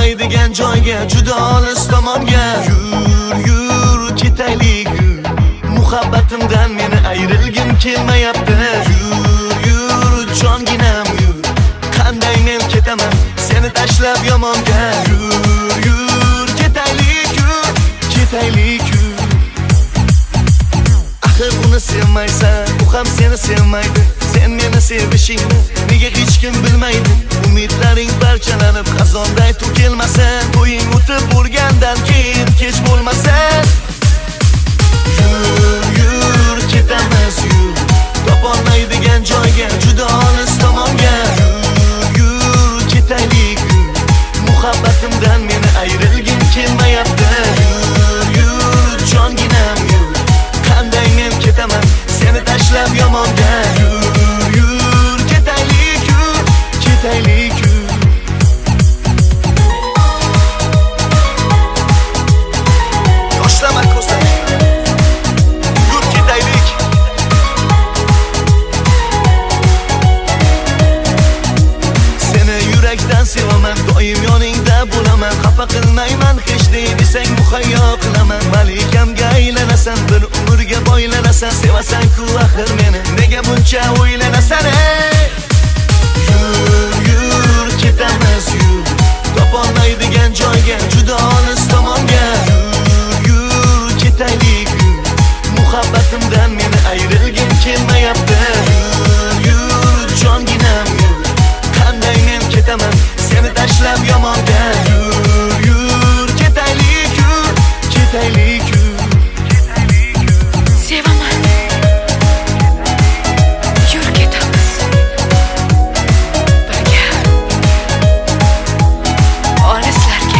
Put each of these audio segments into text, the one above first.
topolmaydigan joyga, juda olis tomonga. Yur ketaylik, yur. Muhabbatimdan meni ayrilgim kelmayapti. Yur jonginam, yur. Qanday men ketaman seni tashlab yomonga. Yur ketaylik, yur. Ketaylik, yur. Axir uni sevmaysan, u ham seni sevmaydi. Sen meni sevishingni nega hech kim bilmaydi? Umidlaring parchalanib xazonday to'kilmasin. To'ying o'tib bo'lgandan keyin kech bo'lmasin. Yur ketamiz, yur. Topolmaydigan joyga, juda olis tomonga. Yur ketaylik, yur. Muhabbatimdan meni ayrilgim kelmayapti. Yur jonginam, yur. Qanday men ketaman seni tashlab yomonga. Yur ketaylik, yur. Ketaylik, yur. Yoshlama ko'zlaring. Yur ketaylik. Seni yurakdan sevaman, doim yoningda bo'laman. Xafa qilmayman, hech desang muhayyo qilaman. Malikamga aylanasan, bir umrga boylanasan. Sevasan-ku axir meni, nega buncha o'ylanasan? Yur ketamiz, yur. Topolmaydigan joyga, juda olis tomonga. Yur ketaylik, yur. Muhabbatimdan meni ayrilgim kelmayapti. Yur jonginam, yur. Qanday men ketaman seni tashlab yomonga. Yur ketaylik, yur. Ketaylik, yur. Sevaman. Yur ketamiz. Birga. Olislarga.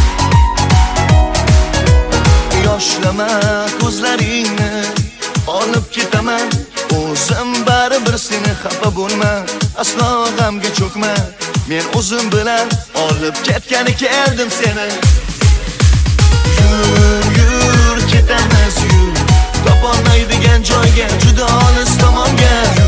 Yoshlama ko'zlaringni, olib ketaman. O'zim baribir seni xafa bo'lma, aslo g'amga cho'kma. Men o'zim bilan olib ketgani keldim seni. Yur ketamiz, yur. Topolmaydigan joyga, juda olis tomonga.